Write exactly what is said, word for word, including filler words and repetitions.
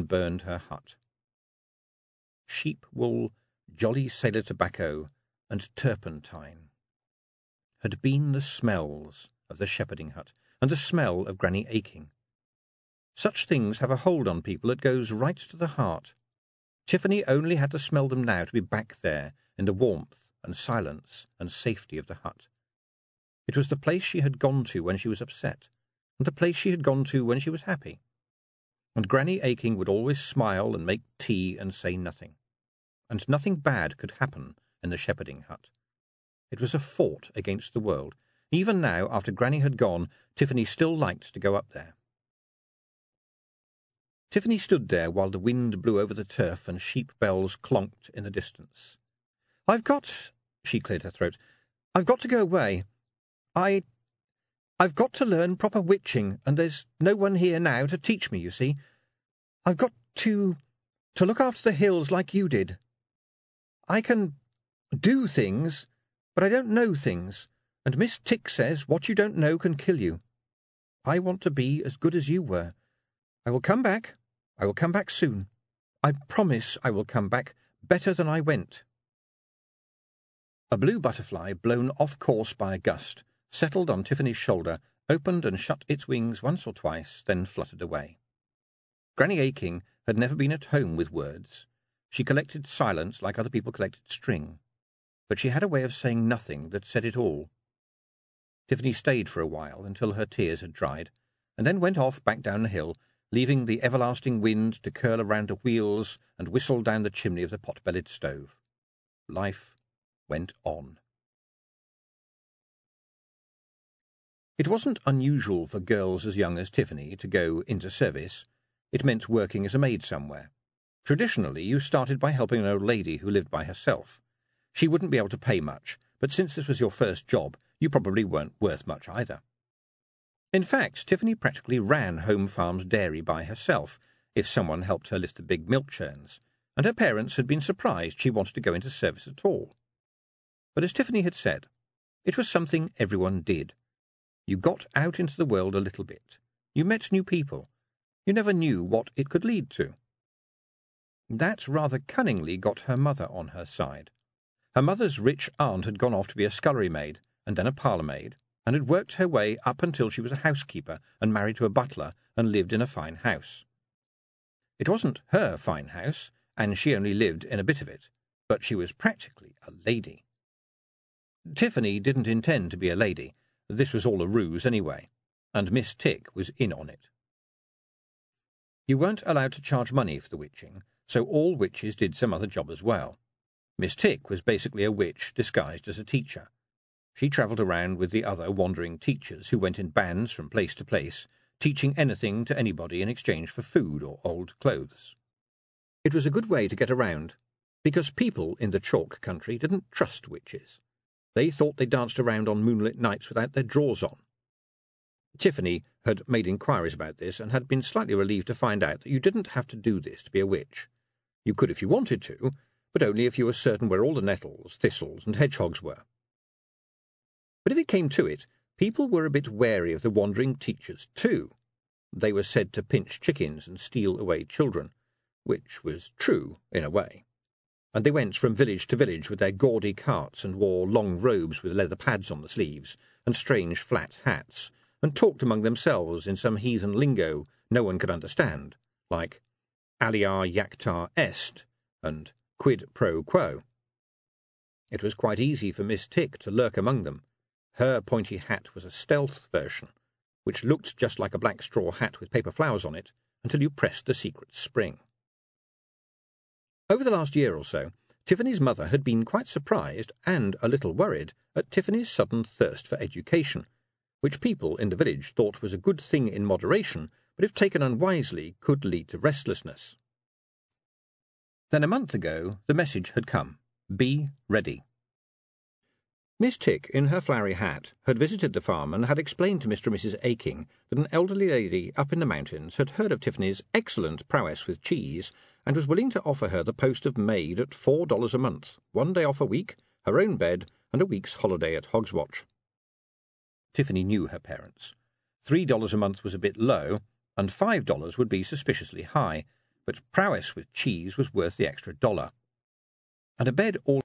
burned her hut. Sheep wool, jolly sailor tobacco, and turpentine had been the smells of the shepherding hut, and the smell of Granny Aching. Such things have a hold on people that goes right to the heart. Tiffany only had to smell them now to be back there in the warmth and silence and safety of the hut. It was the place she had gone to when she was upset, and the place she had gone to when she was happy. And Granny Aching would always smile and make tea and say nothing. And nothing bad could happen in the shepherding hut. It was a fort against the world. Even now, after Granny had gone, Tiffany still liked to go up there. Tiffany stood there while the wind blew over the turf and sheep bells clonked in the distance. "I've got—" she cleared her throat. "I've got to go away. I... I've got to learn proper witching, and there's no one here now to teach me, you see. I've got to... to look after the hills like you did. I can do things, but I don't know things, and Miss Tick says what you don't know can kill you. I want to be as good as you were. I will come back. I will come back soon. I promise I will come back better than I went." A blue butterfly, blown off course by a gust, settled on Tiffany's shoulder, opened and shut its wings once or twice, then fluttered away. Granny Aching had never been at home with words. She collected silence like other people collected string, but she had a way of saying nothing that said it all. Tiffany stayed for a while until her tears had dried, and then went off back down the hill, leaving the everlasting wind to curl around the wheels and whistle down the chimney of the pot-bellied stove. Life went on. It wasn't unusual for girls as young as Tiffany to go into service. It meant working as a maid somewhere. Traditionally, you started by helping an old lady who lived by herself. She wouldn't be able to pay much, but since this was your first job, you probably weren't worth much either. In fact, Tiffany practically ran Home Farm's dairy by herself, if someone helped her lift the big milk churns, and her parents had been surprised she wanted to go into service at all. But as Tiffany had said, it was something everyone did. You got out into the world a little bit. You met new people. You never knew what it could lead to. That rather cunningly got her mother on her side. Her mother's rich aunt had gone off to be a scullery maid, and then a parlour maid, and had worked her way up until she was a housekeeper and married to a butler and lived in a fine house. It wasn't her fine house, and she only lived in a bit of it, but she was practically a lady. Tiffany didn't intend to be a lady. This was all a ruse anyway, and Miss Tick was in on it. You weren't allowed to charge money for the witching, so all witches did some other job as well. Miss Tick was basically a witch disguised as a teacher. She travelled around with the other wandering teachers who went in bands from place to place, teaching anything to anybody in exchange for food or old clothes. It was a good way to get around, because people in the chalk country didn't trust witches. They thought they danced around on moonlit nights without their drawers on. Tiffany had made inquiries about this and had been slightly relieved to find out that you didn't have to do this to be a witch. You could if you wanted to, but only if you were certain where all the nettles, thistles, and hedgehogs were. But if it came to it, people were a bit wary of the wandering teachers too. They were said to pinch chickens and steal away children, which was true in a way. And they went from village to village with their gaudy carts and wore long robes with leather pads on the sleeves and strange flat hats, and talked among themselves in some heathen lingo no one could understand, like alia jacta est and quid pro quo. It was quite easy for Miss Tick to lurk among them. Her pointy hat was a stealth version, which looked just like a black straw hat with paper flowers on it until you pressed the secret spring. Over the last year or so, Tiffany's mother had been quite surprised and a little worried at Tiffany's sudden thirst for education, which people in the village thought was a good thing in moderation, but if taken unwisely could lead to restlessness. Then a month ago the message had come. Be ready. Miss Tick, in her flowery hat, had visited the farm and had explained to Mister and Missus Aching that an elderly lady up in the mountains had heard of Tiffany's excellent prowess with cheese and was willing to offer her the post of maid at four dollars a month, one day off a week, her own bed, and a week's holiday at Hogswatch. Tiffany knew her parents. Three dollars a month was a bit low, and five dollars would be suspiciously high, but prowess with cheese was worth the extra dollar. And a bed all